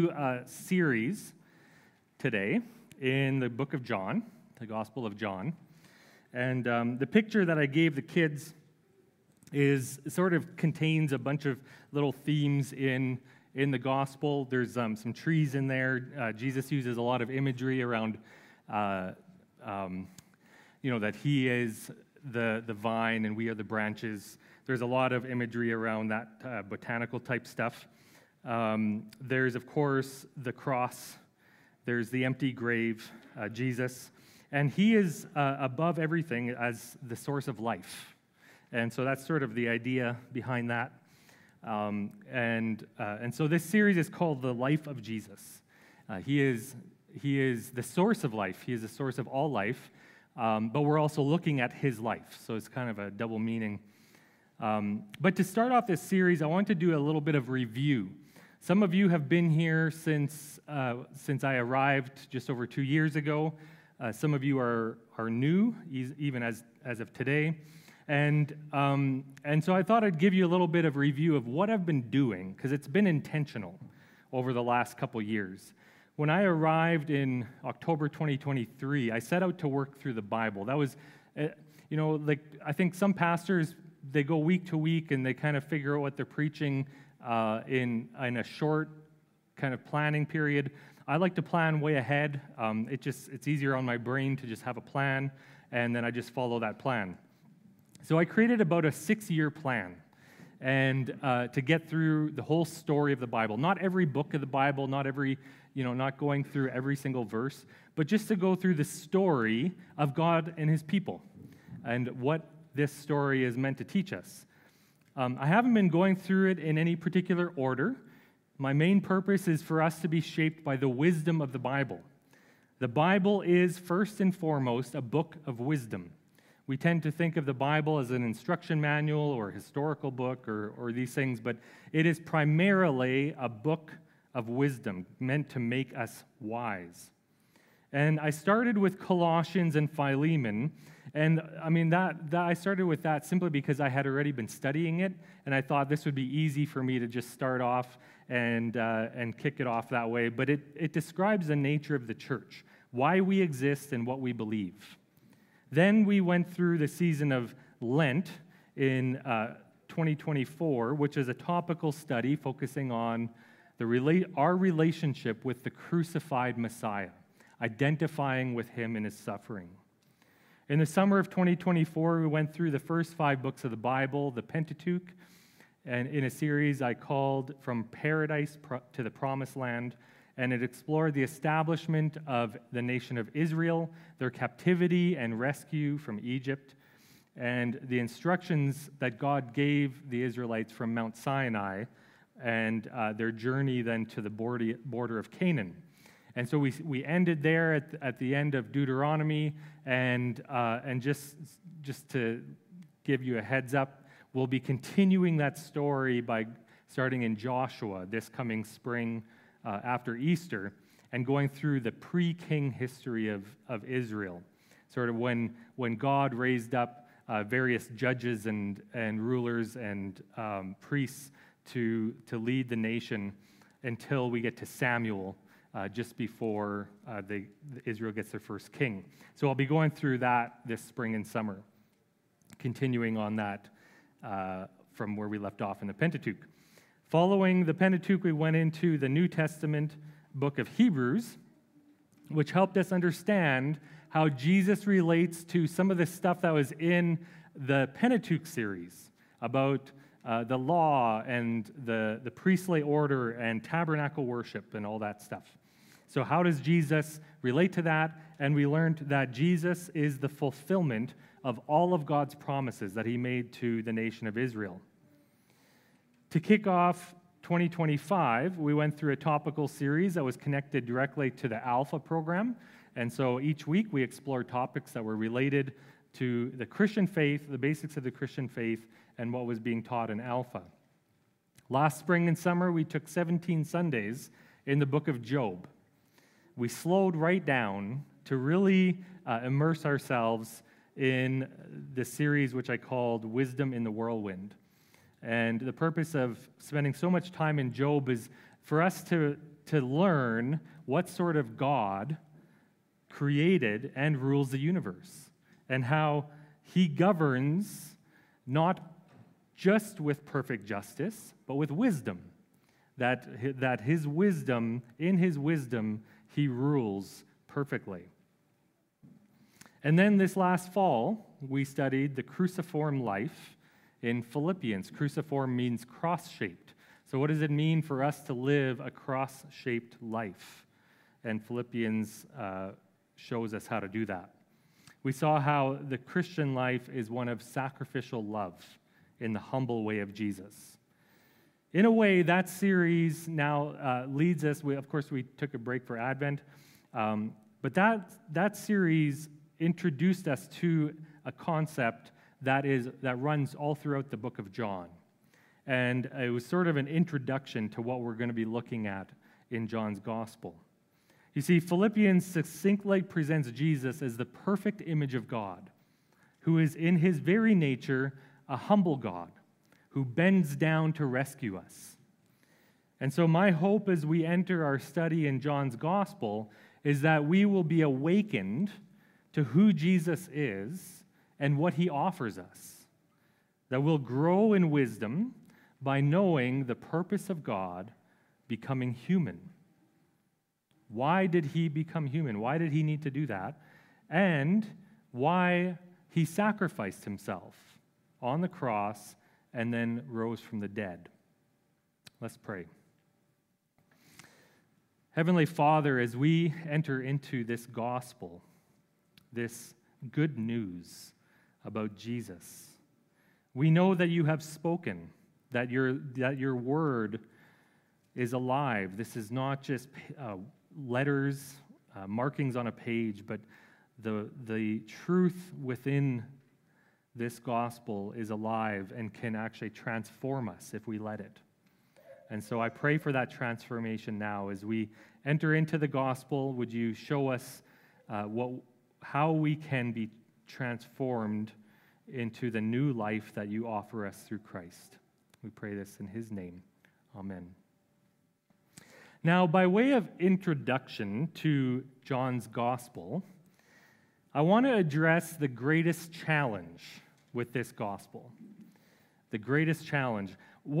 a series today in the book of John, the Gospel of John. And the picture that I gave the kids sort of contains a bunch of little themes in the Gospel. There's some trees in there. Jesus uses a lot of imagery around, that he is the vine and we are the branches. There's a lot of imagery around that botanical type stuff. There's, of course, the cross. There's the empty grave, Jesus. And he is above everything as the source of life. And so that's sort of the idea behind that. And so this series is called The Life of Jesus. He is the source of life. He is the source of all life. But we're also looking at his life. So it's kind of a double meaning. But to start off this series, I want to do a little bit of review. Some of you have been here since I arrived just over 2 years ago. Some of you are new, even as of today. And so I thought I'd give you a little bit of review of what I've been doing, because it's been intentional over the last couple years. When I arrived in October 2023, I set out to work through the Bible. That was, I think some pastors, they go week to week and they kind of figure out what they're preaching in a short kind of planning period. I like to plan way ahead. It's easier on my brain to just have a plan, and then I just follow that plan. So I created about a 6-year plan, and to get through the whole story of the Bible. Not every book of the Bible, not going through every single verse, but just to go through the story of God and his people, and what this story is meant to teach us. I haven't been going through it in any particular order. My main purpose is for us to be shaped by the wisdom of the Bible. The Bible is, first and foremost, a book of wisdom. We tend to think of the Bible as an instruction manual or a historical book or these things, but it is primarily a book of wisdom meant to make us wise. And I started with Colossians and Philemon, and I started with that simply because I had already been studying it, and I thought this would be easy for me to just start off and kick it off that way. But it describes the nature of the church, why we exist and what we believe. Then we went through the season of Lent in 2024, which is a topical study focusing on our relationship with the crucified Messiah, identifying with him in his suffering. In the summer of 2024, we went through the first 5 books of the Bible, the Pentateuch, and in a series I called From Paradise to the Promised Land, and it explored the establishment of the nation of Israel, their captivity and rescue from Egypt, and the instructions that God gave the Israelites from Mount Sinai, and their journey then to the border of Canaan. And so we ended there at the end of Deuteronomy, and just to give you a heads up, we'll be continuing that story by starting in Joshua this coming spring after Easter, and going through the pre-king history of Israel, sort of when God raised up various judges and rulers and priests to lead the nation until we get to Samuel, just before Israel gets their first king. So I'll be going through that this spring and summer, continuing on that from where we left off in the Pentateuch. Following the Pentateuch, we went into the New Testament book of Hebrews, which helped us understand how Jesus relates to some of the stuff that was in the Pentateuch series about the law and the priestly order and tabernacle worship and all that stuff. So how does Jesus relate to that? And we learned that Jesus is the fulfillment of all of God's promises that he made to the nation of Israel. To kick off 2025, we went through a topical series that was connected directly to the Alpha program. And so each week we explored topics that were related to the Christian faith, the basics of the Christian faith, and what was being taught in Alpha. Last spring and summer, we took 17 Sundays in the book of Job. We slowed right down to really immerse ourselves in the series which I called Wisdom in the Whirlwind. And the purpose of spending so much time in Job is for us to to learn what sort of God created and rules the universe, and how he governs not just with perfect justice, but with wisdom. That his wisdom, in his wisdom, he rules perfectly. And then this last fall, we studied the cruciform life in Philippians. Cruciform means cross-shaped. So what does it mean for us to live a cross-shaped life? And Philippians shows us how to do that. We saw how the Christian life is one of sacrificial love in the humble way of Jesus. In a way, that series now leads us, of course, we took a break for Advent, but that series introduced us to a concept that runs all throughout the book of John. And it was sort of an introduction to what we're going to be looking at in John's gospel. You see, Philippians succinctly presents Jesus as the perfect image of God, who is in his very nature a humble God, who bends down to rescue us. And so my hope as we enter our study in John's gospel is that we will be awakened to who Jesus is and what he offers us, that we'll grow in wisdom by knowing the purpose of God becoming human. Why did he become human? Why did he need to do that? And why he sacrificed himself on the cross and then rose from the dead. Let's pray. Heavenly Father, as we enter into this gospel, this good news about Jesus, we know that you have spoken, that your word is alive. This is not just letters, markings on a page, but the truth within this gospel is alive and can actually transform us if we let it. And so I pray for that transformation now. As we enter into the gospel, would you show us how we can be transformed into the new life that you offer us through Christ. We pray this in his name. Amen. Now, by way of introduction to John's gospel, I want to address the greatest challenge with this gospel. The greatest challenge.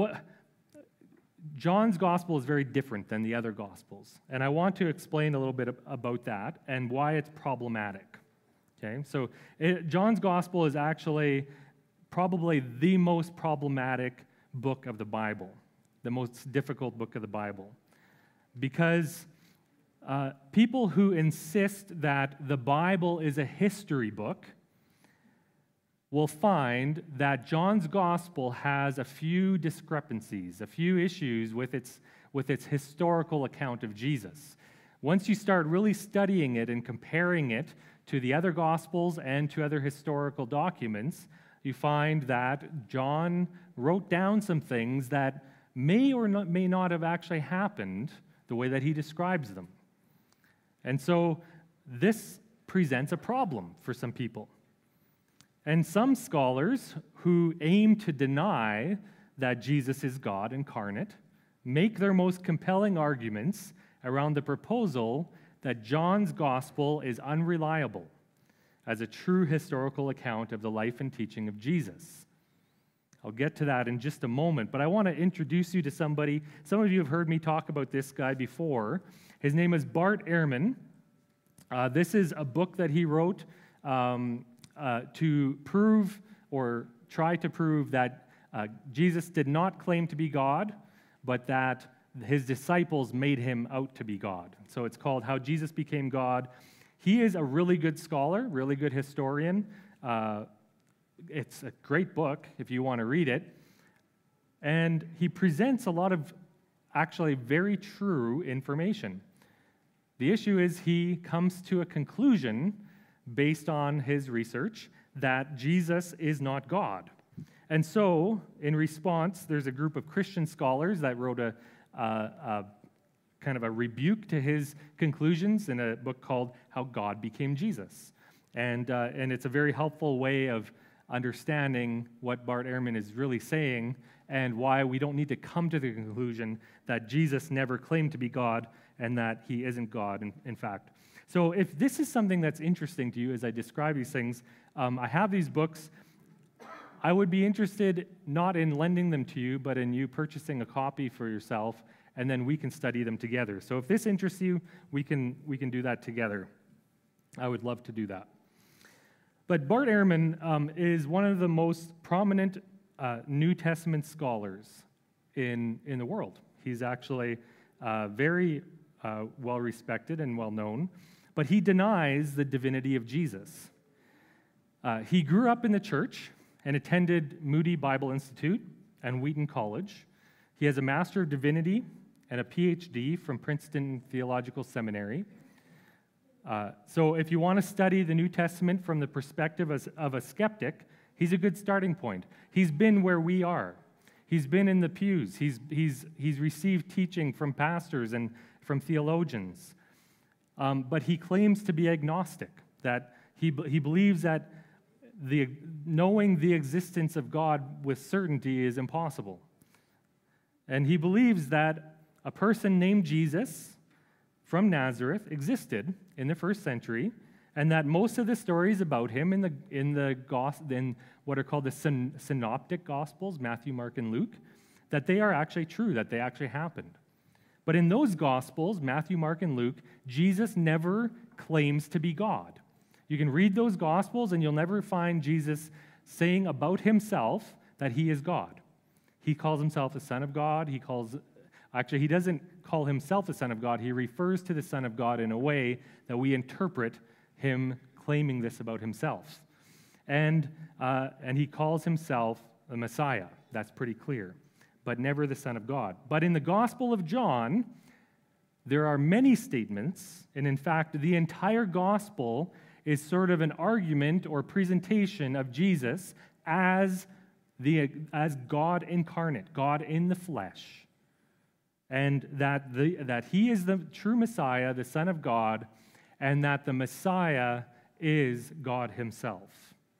John's gospel is very different than the other gospels, and I want to explain a little bit about that and why it's problematic. Okay, so John's gospel is actually probably the most problematic book of the Bible, the most difficult book of the Bible, because people who insist that the Bible is a history book will find that John's gospel has a few discrepancies, a few issues with its historical account of Jesus. Once you start really studying it and comparing it to the other gospels and to other historical documents, you find that John wrote down some things that may or may not have actually happened the way that he describes them. And so this presents a problem for some people. And some scholars who aim to deny that Jesus is God incarnate make their most compelling arguments around the proposal that John's gospel is unreliable as a true historical account of the life and teaching of Jesus. I'll get to that in just a moment, but I want to introduce you to somebody. Some of you have heard me talk about this guy before. His name is Bart Ehrman. This is a book that he wrote to prove or try to prove that Jesus did not claim to be God, but that his disciples made him out to be God. So it's called How Jesus Became God. He is a really good scholar, really good historian. It's a great book if you want to read it. And he presents a lot of actually very true information. The issue is he comes to a conclusion based on his research that Jesus is not God. And so, in response, there's a group of Christian scholars that wrote a kind of a rebuke to his conclusions in a book called How God Became Jesus. And it's a very helpful way of understanding what Bart Ehrman is really saying and why we don't need to come to the conclusion that Jesus never claimed to be God and that he isn't God, in fact. So if this is something that's interesting to you as I describe these things, I have these books. I would be interested not in lending them to you, but in you purchasing a copy for yourself, and then we can study them together. So if this interests you, we can do that together. I would love to do that. But Bart Ehrman is one of the most prominent New Testament scholars in the world. He's actually very well-respected and well-known, but he denies the divinity of Jesus. He grew up in the church and attended Moody Bible Institute and Wheaton College. He has a Master of Divinity and a PhD from Princeton Theological Seminary. So if you want to study the New Testament from the perspective of a skeptic, he's a good starting point. He's been where we are. He's been in the pews. He's received teaching from pastors and from theologians. But he claims to be agnostic, that he believes that knowing the existence of God with certainty is impossible. And he believes that a person named Jesus from Nazareth existed in the first century, and that most of the stories about him in what are called the synoptic gospels, Matthew, Mark, and Luke, that they are actually true, that they actually happened. But in those gospels, Matthew, Mark, and Luke, Jesus never claims to be God. You can read those gospels and you'll never find Jesus saying about himself that he is God. He calls himself the Son of God. He doesn't call himself the Son of God. He refers to the Son of God in a way that we interpret him claiming this about himself. And he calls himself the Messiah. That's pretty clear, but never the Son of God. But in the Gospel of John, there are many statements, and in fact, the entire Gospel is sort of an argument or presentation of Jesus as God incarnate, God in the flesh, and that he is the true Messiah, the Son of God, and that the Messiah is God himself.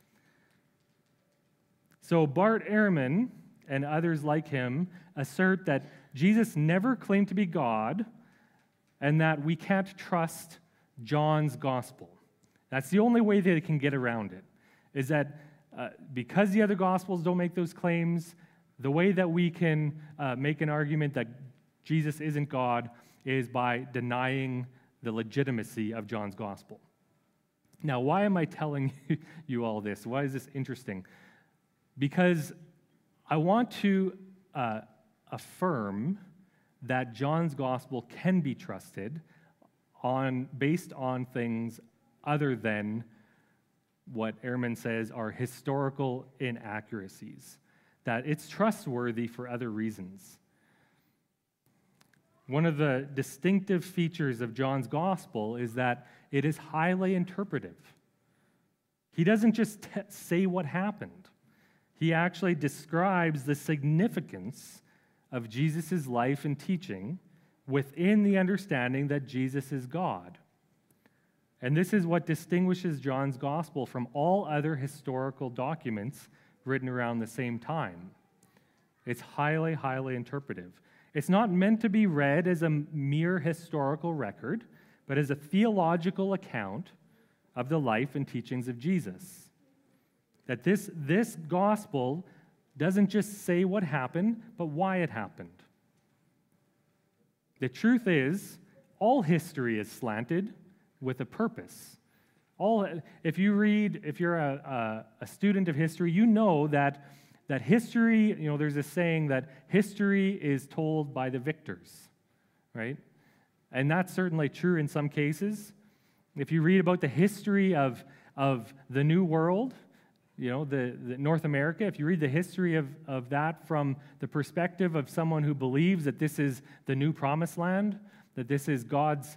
So Bart Ehrman and others like him assert that Jesus never claimed to be God and that we can't trust John's gospel. That's the only way they can get around it, is that because the other gospels don't make those claims, the way that we can make an argument that Jesus isn't God is by denying the legitimacy of John's gospel. Now, why am I telling you all this? Why is this interesting? Because I want to affirm that John's gospel can be trusted based on things other than what Ehrman says are historical inaccuracies, that it's trustworthy for other reasons. One of the distinctive features of John's gospel is that it is highly interpretive. He doesn't just say what happened. He actually describes the significance of Jesus' life and teaching within the understanding that Jesus is God. And this is what distinguishes John's gospel from all other historical documents written around the same time. It's highly, highly interpretive. It's not meant to be read as a mere historical record, but as a theological account of the life and teachings of Jesus. That this gospel doesn't just say what happened, but why it happened. The truth is, all history is slanted with a purpose. If you're a student of history, you know that history, there's a saying that history is told by the victors, right? And that's certainly true in some cases. If you read about the history of the New World, the North America, if you read the history of that from the perspective of someone who believes that this is the new promised land, that this is God's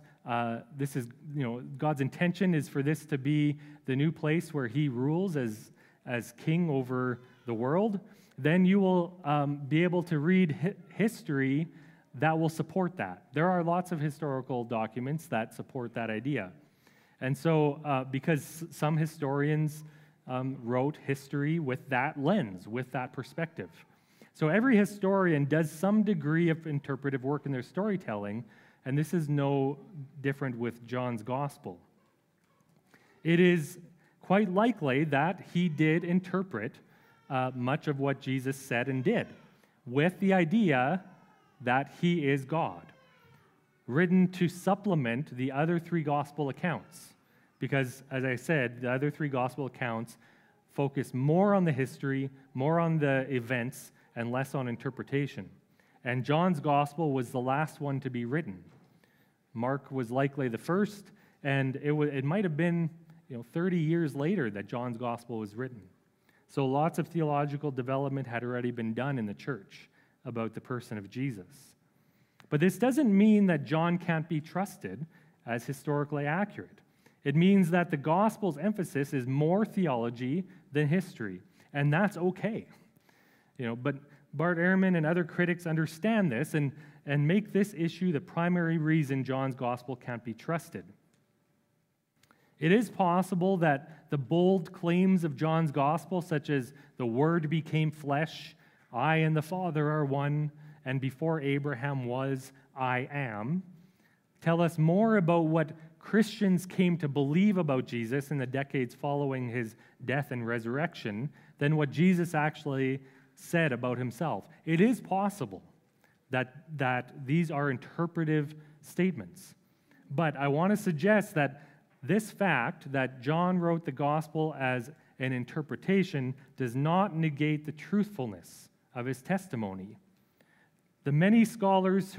intention is for this to be the new place where he rules as king over the world, then you will be able to read history that will support that. There are lots of historical documents that support that idea. And so, because some historians wrote history with that lens, with that perspective. So every historian does some degree of interpretive work in their storytelling, and this is no different with John's gospel. It is quite likely that he did interpret much of what Jesus said and did, with the idea that he is God, written to supplement the other three gospel accounts. Because, as I said, the other three gospel accounts focus more on the history, more on the events, and less on interpretation. And John's gospel was the last one to be written. Mark was likely the first, and it might have been 30 years later that John's gospel was written. So lots of theological development had already been done in the church about the person of Jesus. But this doesn't mean that John can't be trusted as historically accurate. It means that the gospel's emphasis is more theology than history, and that's okay. But Bart Ehrman and other critics understand this and make this issue the primary reason John's gospel can't be trusted. It is possible that the bold claims of John's gospel, such as the Word became flesh, I and the Father are one, and before Abraham was, I am, tell us more about what Christians came to believe about Jesus in the decades following his death and resurrection than what Jesus actually said about himself. It is possible that these are interpretive statements. But I want to suggest that this fact that John wrote the gospel as an interpretation does not negate the truthfulness of his testimony. The many scholars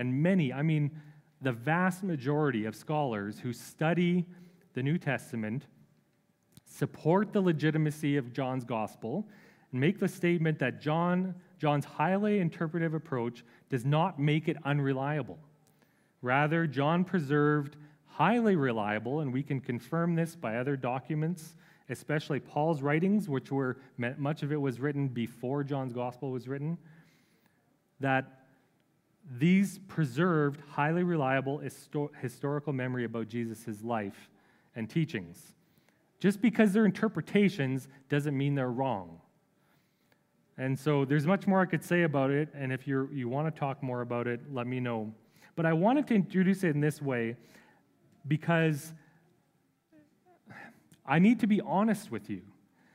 the vast majority of scholars who study the New Testament support the legitimacy of John's gospel and make the statement that John's highly interpretive approach does not make it unreliable. Rather, John preserved highly reliable, and we can confirm this by other documents, especially Paul's writings, which much of it was written before John's gospel was written, that these preserved highly reliable historical memory about Jesus' life and teachings. Just because they're interpretations doesn't mean they're wrong. And so there's much more I could say about it, and if you want to talk more about it, let me know. But I wanted to introduce it in this way because I need to be honest with you.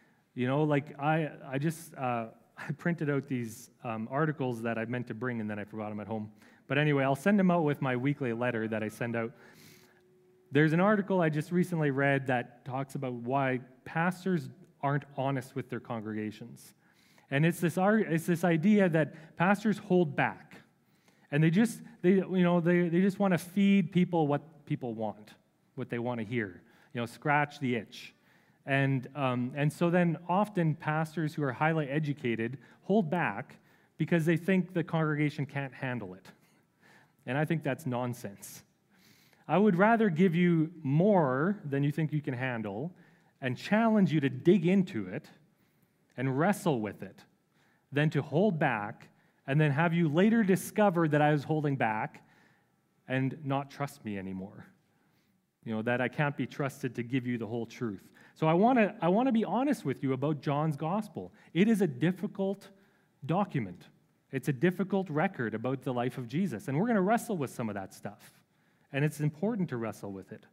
I printed out these articles that I meant to bring, and then I forgot them at home. But anyway, I'll send them out with my weekly letter that I send out. There's an article I just recently read that talks about why pastors aren't honest with their congregations. And it's this idea that pastors hold back. And they just want to feed people what people want, what they want to hear. Scratch the itch. And so then often pastors who are highly educated hold back because they think the congregation can't handle it. And I think that's nonsense. I would rather give you more than you think you can handle and challenge you to dig into it and wrestle with it than to hold back and then have you later discover that I was holding back and not trust me anymore. That I can't be trusted to give you the whole truth. So I want to be honest with you about John's gospel. It is a difficult document. It's a difficult record about the life of Jesus, and we're going to wrestle with some of that stuff. And it's important to wrestle with it.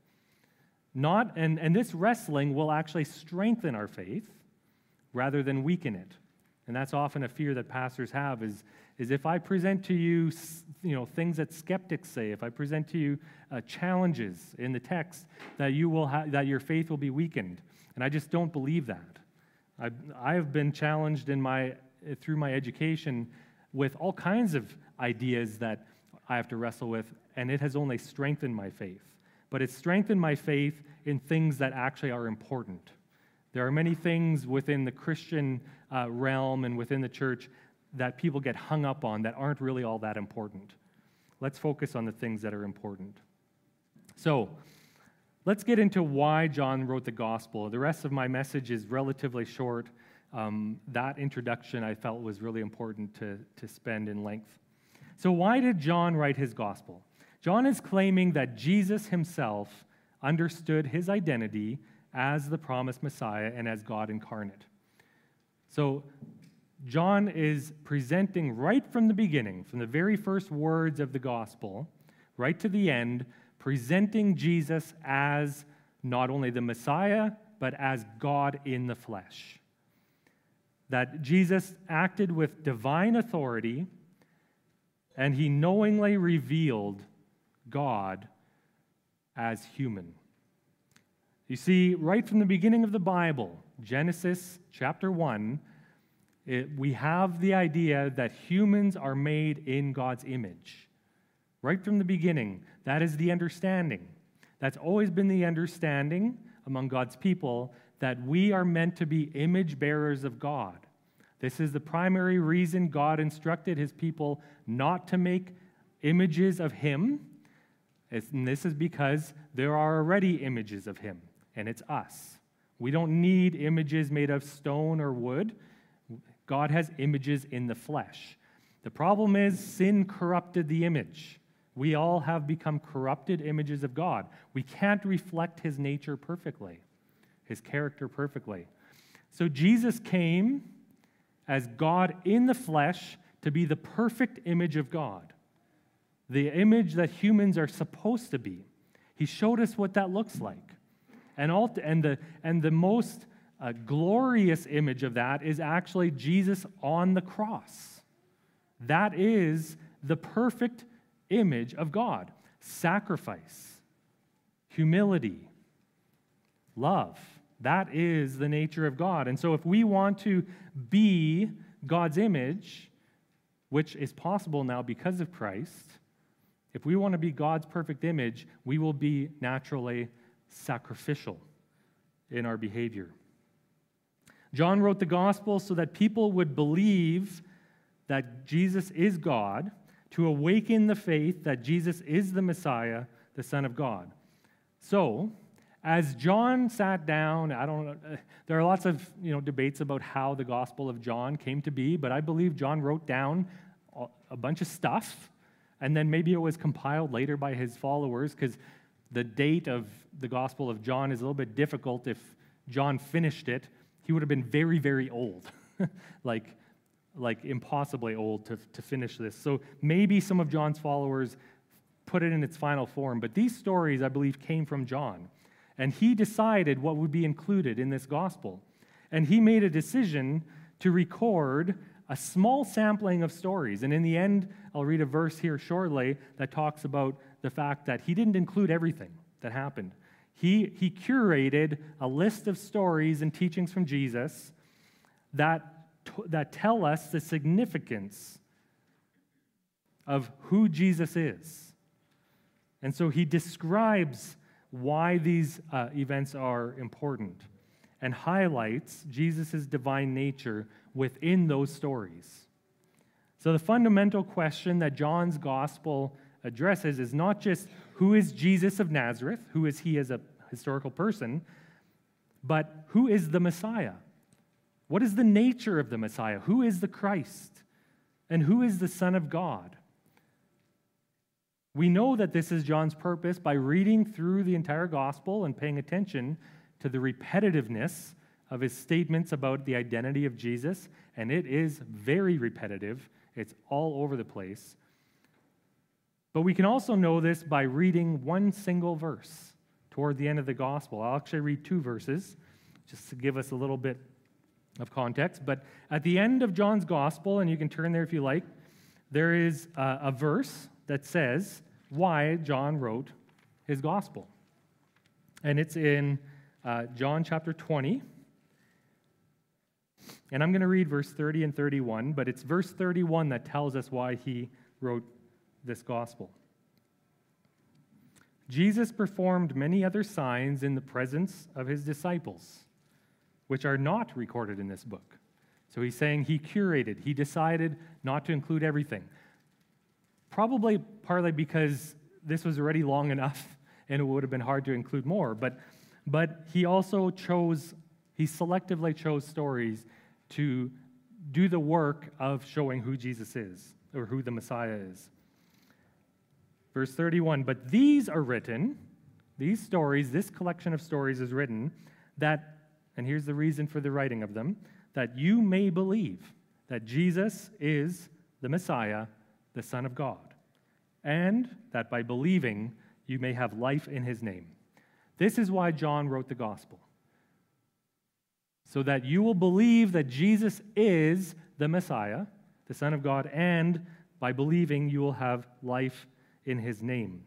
And this wrestling will actually strengthen our faith rather than weaken it. And that's often a fear that pastors have is if I present to you, things that skeptics say, if I present to you challenges in the text, that that your faith will be weakened. And I just don't believe that. I have been challenged through my education with all kinds of ideas that I have to wrestle with, and it has only strengthened my faith. But it's strengthened my faith in things that actually are important. There are many things within the Christian realm and within the church that people get hung up on that aren't really all that important. Let's focus on the things that are important. So, let's get into why John wrote the gospel. The rest of my message is relatively short. That introduction I felt was really important to spend in length. So why did John write his gospel? John is claiming that Jesus himself understood his identity as the promised Messiah and as God incarnate. So John is presenting right from the beginning, from the very first words of the gospel, right to the end, presenting Jesus as not only the Messiah, but as God in the flesh. That Jesus acted with divine authority, and he knowingly revealed God as human. You see, right from the beginning of the Bible, Genesis chapter 1, we have the idea that humans are made in God's image. Right from the beginning, that is the understanding. That's always been the understanding among God's people, that we are meant to be image bearers of God. This is the primary reason God instructed his people not to make images of him. And this is because there are already images of him, and it's us. We don't need images made of stone or wood. God has images in the flesh. The problem is sin corrupted the image. We all have become corrupted images of God. We can't reflect his nature perfectly, his character perfectly. So Jesus came as God in the flesh to be the perfect image of God, the image that humans are supposed to be. He showed us what that looks like. And the most glorious image of that is actually Jesus on the cross. That is the perfect image of God. Sacrifice, humility, love. That is the nature of God. And so if we want to be God's image, which is possible now because of Christ, if we want to be God's perfect image, we will be naturally sacrificial in our behavior. John wrote the gospel so that people would believe that Jesus is God, to awaken the faith that Jesus is the Messiah, the Son of God. So, as John sat down, there are lots of debates about how the Gospel of John came to be, but I believe John wrote down a bunch of stuff, and then maybe it was compiled later by his followers, because the date of the Gospel of John is a little bit difficult. If John finished it, he would have been very, very old, like impossibly old to finish this. So maybe some of John's followers put it in its final form, but these stories, I believe, came from John. And he decided what would be included in this gospel. And he made a decision to record a small sampling of stories. And in the end, I'll read a verse here shortly that talks about the fact that he didn't include everything that happened. He curated a list of stories and teachings from Jesus that tell us the significance of who Jesus is. And so he describes why these events are important and highlights Jesus' divine nature within those stories. So the fundamental question that John's gospel addresses is not just who is Jesus of Nazareth, who is he as a historical person, but who is the Messiah? What is the nature of the Messiah? Who is the Christ? And who is the Son of God? We know that this is John's purpose by reading through the entire gospel and paying attention to the repetitiveness of his statements about the identity of Jesus, and it is very repetitive. It's all over the place. But we can also know this by reading one single verse toward the end of the gospel. I'll actually read two verses just to give us a little bit of context. But at the end of John's gospel, and you can turn there if you like, there is a verse that says why John wrote his gospel. And it's in John chapter 20. And I'm going to read verse 30 and 31, but it's verse 31 that tells us why he wrote this gospel. Jesus performed many other signs in the presence of his disciples, which are not recorded in this book. So he's saying he curated, he decided not to include everything. Probably partly because this was already long enough and it would have been hard to include more, but he also he selectively chose stories to do the work of showing who Jesus is, or who the Messiah is. Verse 31, but these are written, these stories, this collection of stories is written, that, and here's the reason for the writing of them, that you may believe that Jesus is the Messiah, the Son of God, and that by believing you may have life in his name. This is why John wrote the gospel, so that you will believe that Jesus is the Messiah, the Son of God, and by believing you will have life in his name.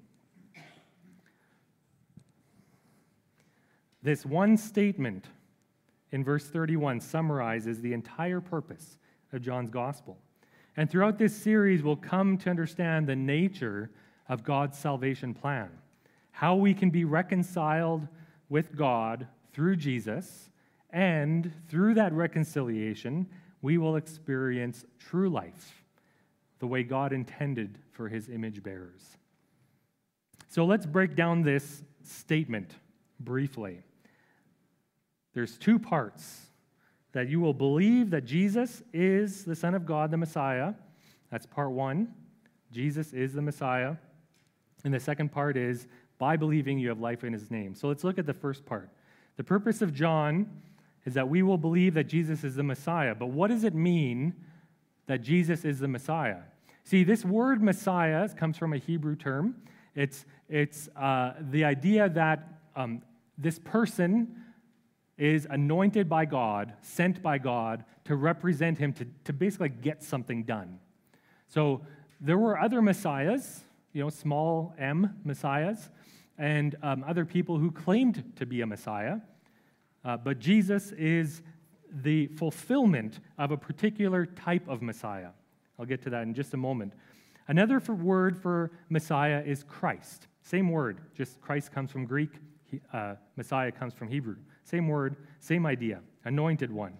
This one statement in verse 31 summarizes the entire purpose of John's gospel. And throughout this series, we'll come to understand the nature of God's salvation plan, how we can be reconciled with God through Jesus, and through that reconciliation, we will experience true life, the way God intended for his image bearers. So let's break down this statement briefly. There's two parts. That you will believe that Jesus is the Son of God, the Messiah. That's part one. Jesus is the Messiah. And the second part is, by believing you have life in his name. So let's look at the first part. The purpose of John is that we will believe that Jesus is the Messiah. But what does it mean that Jesus is the Messiah? See, this word Messiah comes from a Hebrew term. It's the idea that this person is anointed by God, sent by God to represent him, to basically get something done. So there were other messiahs, small m messiahs, and other people who claimed to be a messiah. But Jesus is the fulfillment of a particular type of messiah. I'll get to that in just a moment. Another word for messiah is Christ. Same word, just Christ comes from Greek, messiah comes from Hebrew. Same word, same idea, anointed one.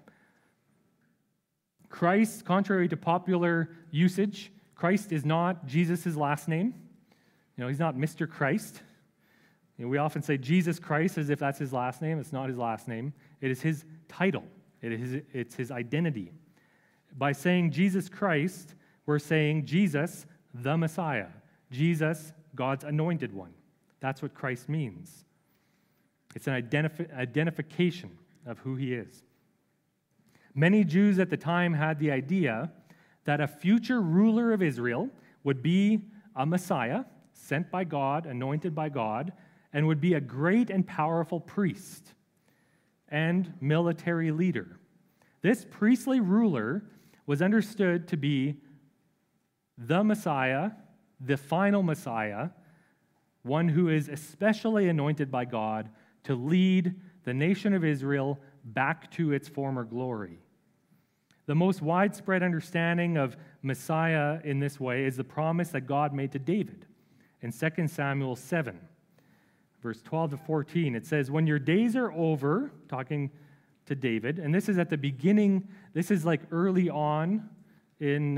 Christ, contrary to popular usage, Christ is not Jesus' last name. He's not Mr. Christ. We often say Jesus Christ as if that's his last name. It's not his last name. It is his title. It's his identity. By saying Jesus Christ, we're saying Jesus, the Messiah. Jesus, God's anointed one. That's what Christ means. It's an identification of who he is. Many Jews at the time had the idea that a future ruler of Israel would be a Messiah, sent by God, anointed by God, and would be a great and powerful priest and military leader. This priestly ruler was understood to be the Messiah, the final Messiah, one who is especially anointed by God to lead the nation of Israel back to its former glory. The most widespread understanding of Messiah in this way is the promise that God made to David in 2 Samuel 7, verse 12 to 14. It says, when your days are over, talking to David, and this is at the beginning, this is like early on in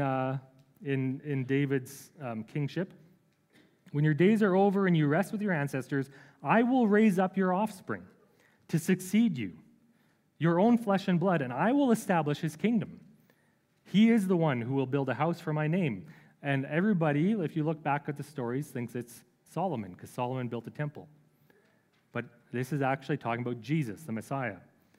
David's kingship. When your days are over and you rest with your ancestors, I will raise up your offspring to succeed you, your own flesh and blood, and I will establish his kingdom. He is the one who will build a house for my name. And everybody, if you look back at the stories, thinks it's Solomon, because Solomon built a temple. But this is actually talking about Jesus, the Messiah.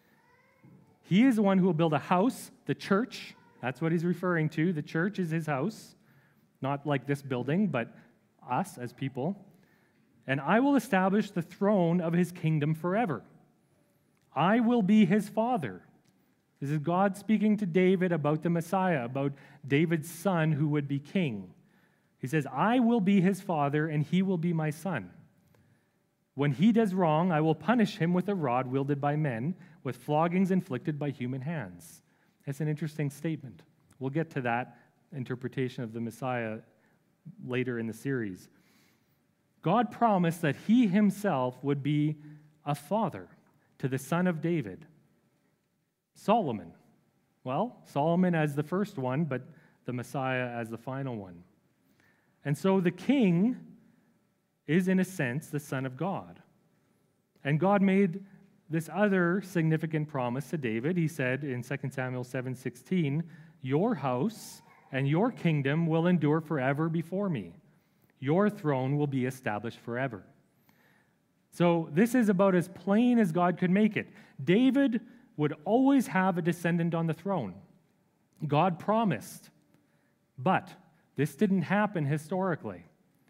He is the one who will build a house, the church. That's what he's referring to. The church is his house, not like this building, but us as people. And I will establish the throne of his kingdom forever. I will be his father. This is God speaking to David about the Messiah, about David's son who would be king. He says, I will be his father and he will be my son. When he does wrong, I will punish him with a rod wielded by men, with floggings inflicted by human hands. That's an interesting statement. We'll get to that interpretation of the Messiah later in the series. God promised that he himself would be a father to the son of David, Solomon. Well, Solomon as the first one, but the Messiah as the final one. And so the king is, in a sense, the Son of God. And God made this other significant promise to David. He said in 2 Samuel 7:16, your house and your kingdom will endure forever before me. Your throne will be established forever. So this is about as plain as God could make it. David would always have a descendant on the throne. God promised. But this didn't happen historically.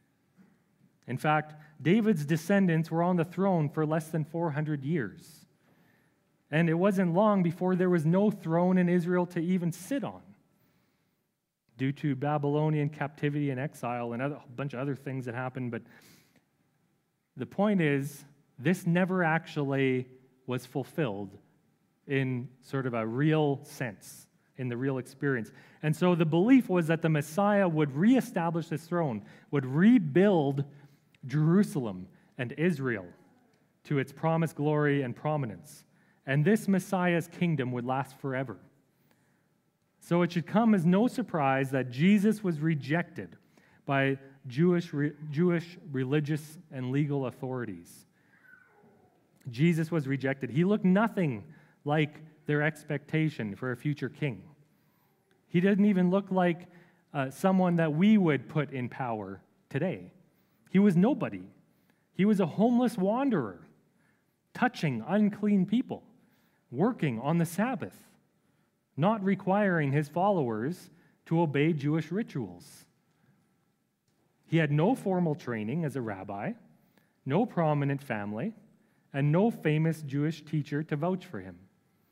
In fact, David's descendants were on the throne for less than 400 years. And it wasn't long before there was no throne in Israel to even sit on, due to Babylonian captivity and exile and a bunch of other things that happened. But the point is, this never actually was fulfilled in sort of a real sense, in the real experience. And so the belief was that the Messiah would reestablish his throne, would rebuild Jerusalem and Israel to its promised glory and prominence. And this Messiah's kingdom would last forever. So it should come as no surprise that Jesus was rejected by Jewish religious and legal authorities. Jesus was rejected. He looked nothing like their expectation for a future king. He didn't even look like someone that we would put in power today. He was nobody. He was a homeless wanderer, touching unclean people, working on the Sabbath, not requiring his followers to obey Jewish rituals. He had no formal training as a rabbi, no prominent family, and no famous Jewish teacher to vouch for him.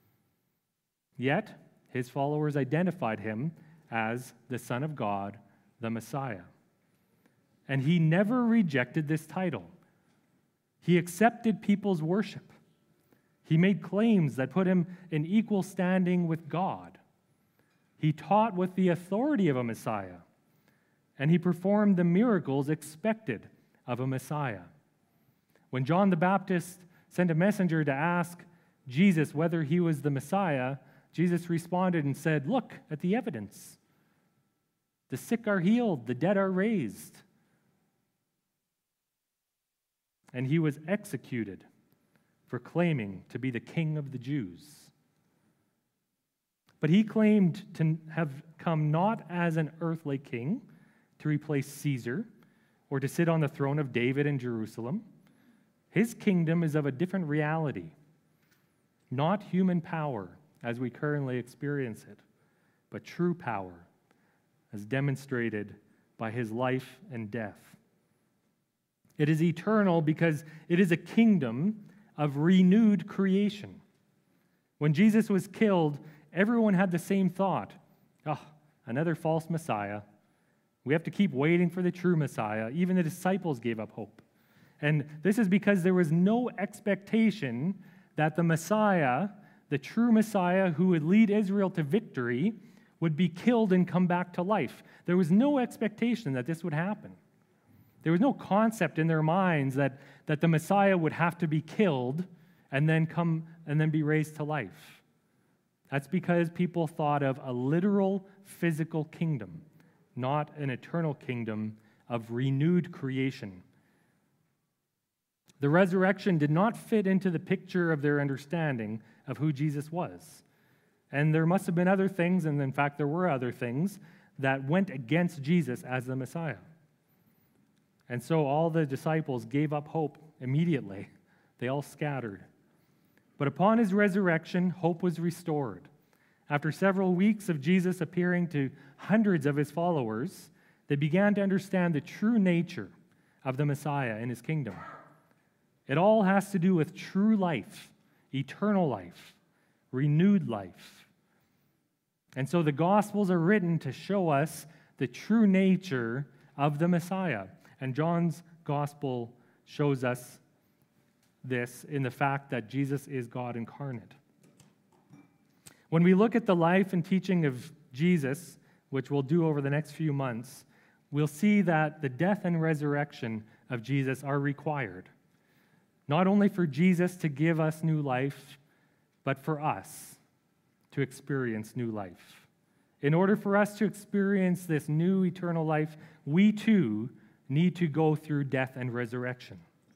Yet, his followers identified him as the Son of God, the Messiah. And he never rejected this title. He accepted people's worship. He made claims that put him in equal standing with God. He taught with the authority of a Messiah, and he performed the miracles expected of a Messiah. When John the Baptist sent a messenger to ask Jesus whether he was the Messiah, Jesus responded and said, "Look at the evidence. The sick are healed, the dead are raised." And he was executed for claiming to be the king of the Jews. But he claimed to have come not as an earthly king to replace Caesar or to sit on the throne of David in Jerusalem. His kingdom is of a different reality, not human power as we currently experience it, but true power as demonstrated by his life and death. It is eternal because it is a kingdom of renewed creation. When Jesus was killed, everyone had the same thought. Another false Messiah. We have to keep waiting for the true Messiah. Even the disciples gave up hope. And this is because there was no expectation that the Messiah, the true Messiah who would lead Israel to victory, would be killed and come back to life. There was no expectation that this would happen. There was no concept in their minds that the Messiah would have to be killed and then be raised to life. That's because people thought of a literal physical kingdom, not an eternal kingdom of renewed creation. The resurrection did not fit into the picture of their understanding of who Jesus was. And there must have been other things, and in fact there were other things, that went against Jesus as the Messiah. And so all the disciples gave up hope immediately. They all scattered. But upon his resurrection, hope was restored. After several weeks of Jesus appearing to hundreds of his followers, they began to understand the true nature of the Messiah and his kingdom. It all has to do with true life, eternal life, renewed life. And so the Gospels are written to show us the true nature of the Messiah. And John's Gospel shows us this in the fact that Jesus is God incarnate. When we look at the life and teaching of Jesus, which we'll do over the next few months, we'll see that the death and resurrection of Jesus are required. Not only for Jesus to give us new life, but for us to experience new life. In order for us to experience this new eternal life, we too need to go through death and resurrection.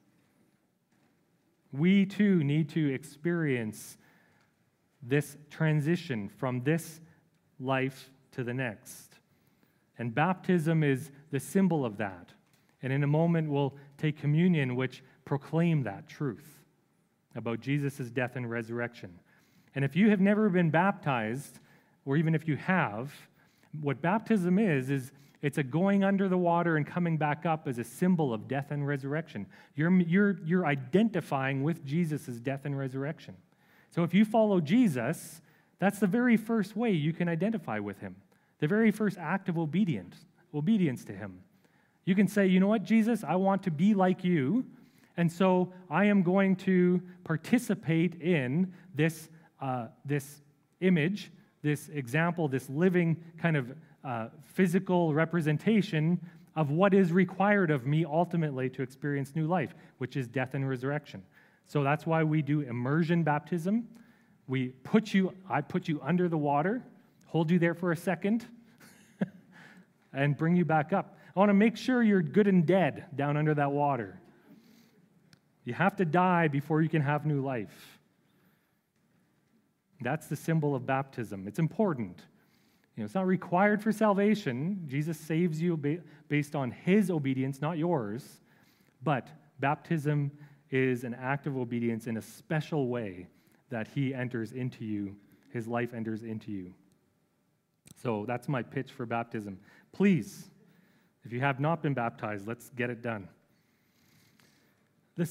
We too need to experience this transition from this life to the next. And baptism is the symbol of that. And in a moment, we'll take communion, which proclaim that truth about Jesus' death and resurrection. And if you have never been baptized, or even if you have, what baptism is it's a going under the water and coming back up as a symbol of death and resurrection. You're identifying with Jesus' death and resurrection. So if you follow Jesus, that's the very first way you can identify with him, the very first act of obedience to him. You can say, you know what, Jesus, I want to be like you, and so I am going to participate in this image, this example, this living kind of physical representation of what is required of me ultimately to experience new life, which is death and resurrection. So that's why we do immersion baptism. I put you under the water, hold you there for a second, and bring you back up. I want to make sure you're good and dead down under that water. You have to die before you can have new life. That's the symbol of baptism. It's important. It's not required for salvation. Jesus saves you based on his obedience, not yours. But baptism is an act of obedience in a special way that he enters into you, his life enters into you. So that's my pitch for baptism. Please, if you have not been baptized, let's get it done. The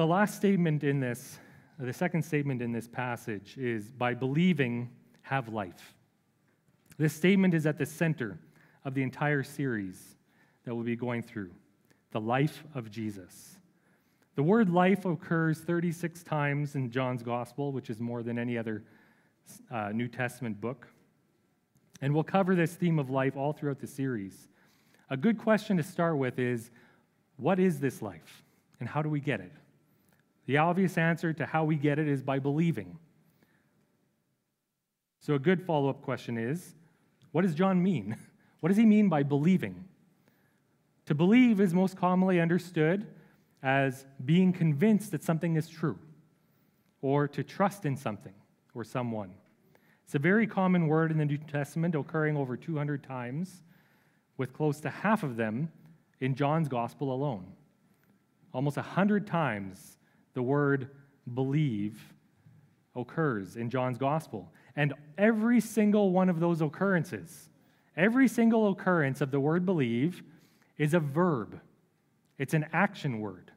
second statement in this passage is, by believing, have life. This statement is at the center of the entire series that we'll be going through, the life of Jesus. The word life occurs 36 times in John's Gospel, which is more than any other New Testament book. And we'll cover this theme of life all throughout the series. A good question to start with is, what is this life, and how do we get it? The obvious answer to how we get it is by believing. So a good follow-up question is, what does John mean? What does he mean by believing? To believe is most commonly understood as being convinced that something is true, or to trust in something or someone. It's a very common word in the New Testament, occurring over 200 times, with close to half of them in John's Gospel alone. Almost 100 times the word believe occurs in John's Gospel. And every single one of those occurrences, every single occurrence of the word believe is a verb. It's an action word.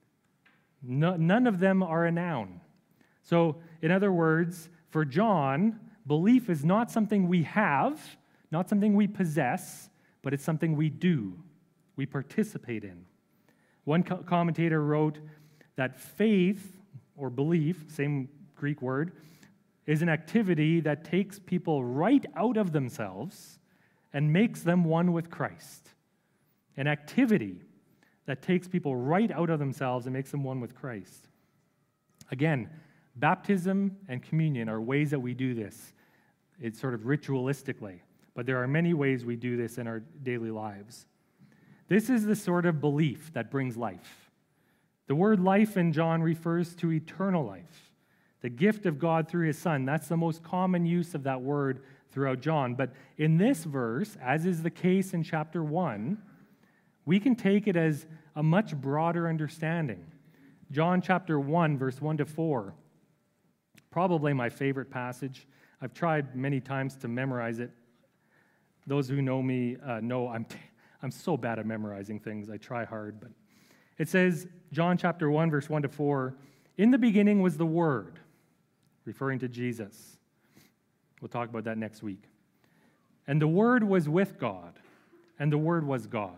None of them are a noun. So, in other words, for John, belief is not something we have, not something we possess, but it's something we do, we participate in. One commentator wrote that faith, or belief, same Greek word, is an activity that takes people right out of themselves and makes them one with Christ. An activity that takes people right out of themselves and makes them one with Christ. Again, baptism and communion are ways that we do this. It's sort of ritualistically, but there are many ways we do this in our daily lives. This is the sort of belief that brings life. The word life in John refers to eternal life, the gift of God through his Son. That's the most common use of that word throughout John. But in this verse, as is the case in chapter 1, we can take it as a much broader understanding. John chapter 1, verse 1 to 4, probably my favorite passage. I've tried many times to memorize it. Those who know me know I'm so bad at memorizing things. I try hard, but it says, John chapter 1, verse 1 to 4, in the beginning was the Word, referring to Jesus. We'll talk about that next week. And the Word was with God, and the Word was God.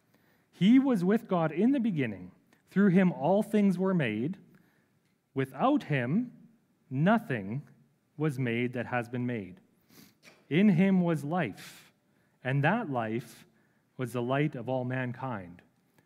He was with God in the beginning. Through him all things were made. Without him, nothing was made that has been made. In him was life, and that life was the light of all mankind.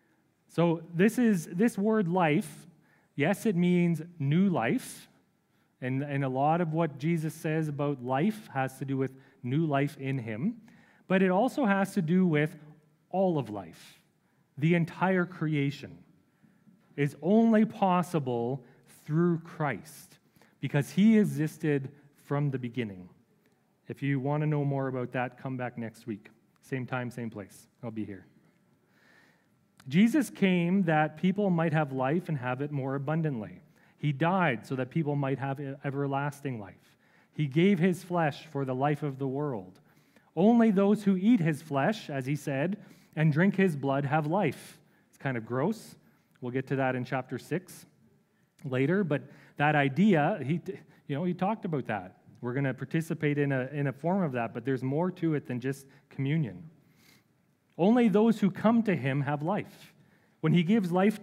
So this word life, yes, it means new life, and a lot of what Jesus says about life has to do with new life in him, but it also has to do with all of life. The entire creation is only possible through Christ because he existed from the beginning. If you want to know more about that, come back next week. Same time, same place. I'll be here. Jesus came that people might have life and have it more abundantly. He died so that people might have everlasting life. He gave his flesh for the life of the world. Only those who eat his flesh, as he said, and drink his blood have life. It's kind of gross. We'll get to that in chapter 6 later, but that idea, he talked about that. We're going to participate in a form of that, but there's more to it than just communion. Only those who come to him have life. When he gives life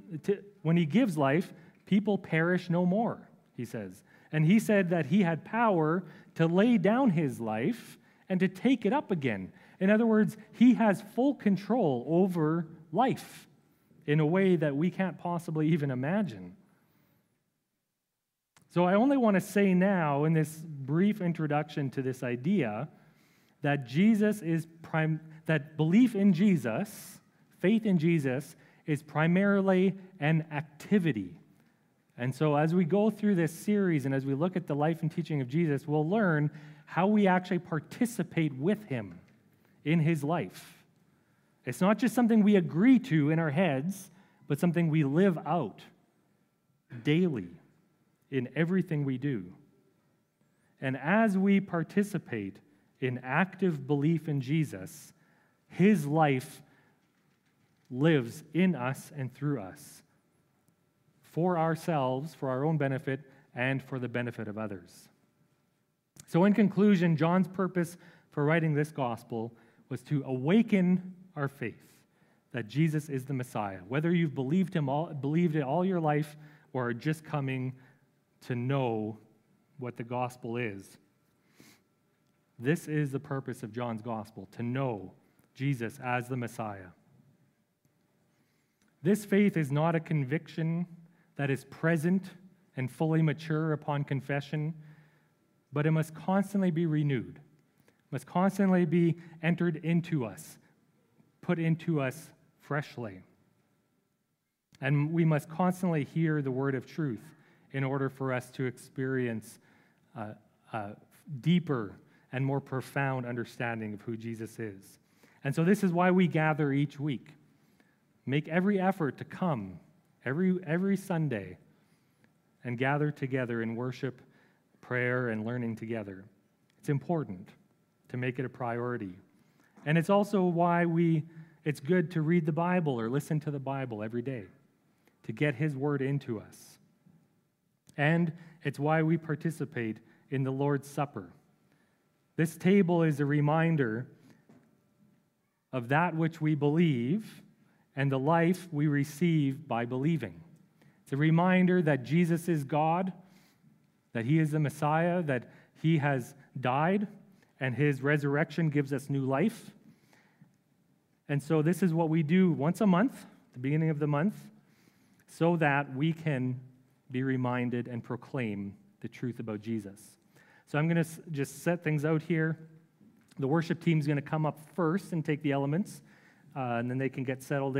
people perish no more, he says. And he said that he had power to lay down his life and to take it up again. In other words, he has full control over life in a way that we can't possibly even imagine. So I only want to say now, in this brief introduction to this idea, that that belief in Jesus, faith in Jesus, is primarily an activity. And so as we go through this series and as we look at the life and teaching of Jesus, we'll learn how we actually participate with him in his life. It's not just something we agree to in our heads, but something we live out daily in everything we do. And as we participate in active belief in Jesus, his life lives in us and through us for ourselves, for our own benefit, and for the benefit of others. So in conclusion, John's purpose for writing this gospel was to awaken our faith that Jesus is the Messiah, whether you've believed it all your life or are just coming to know what the gospel is. This is the purpose of John's gospel, to know Jesus as the Messiah. This faith is not a conviction that is present and fully mature upon confession, but it must constantly be renewed, must constantly be entered into us, put into us freshly. And we must constantly hear the word of truth in order for us to experience a deeper and more profound understanding of who Jesus is. And so this is why we gather each week. Make every effort to come every Sunday and gather together in worship, prayer, and learning together. It's important to make it a priority. And it's also why it's good to read the Bible or listen to the Bible every day, to get his word into us. And it's why we participate in the Lord's Supper. This table is a reminder of that which we believe and the life we receive by believing. It's a reminder that Jesus is God, that he is the Messiah, that he has died, and his resurrection gives us new life. And so this is what we do once a month, the beginning of the month, so that we can be reminded and proclaim the truth about Jesus. So I'm going to just set things out here. The worship team is going to come up first and take the elements, and then they can get settled in.